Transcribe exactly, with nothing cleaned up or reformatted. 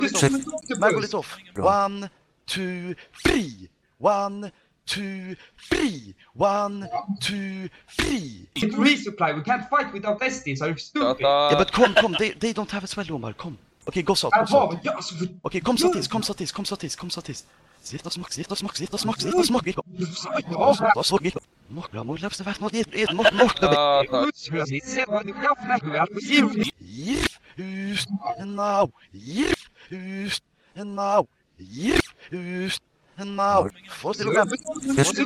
Man går lite off. One, two, three. One, two, three. One, two, three. It's resupply. We can't fight without Estes. Are you stupid? Yeah, but come, come. They, they don't have a spell, Omar. Come. Okay, go south. Go south. Okay, come Satis, come Satis, come Satis, come Satis. Zit och smak, zit och smak, zit och smak, zit och smak. Vad så gick? Mokra, mor läpste vart mot ett mok mokra. Jirf, hus, now. Jirf, hus, now. Jirf, hus, now. Får se lugna.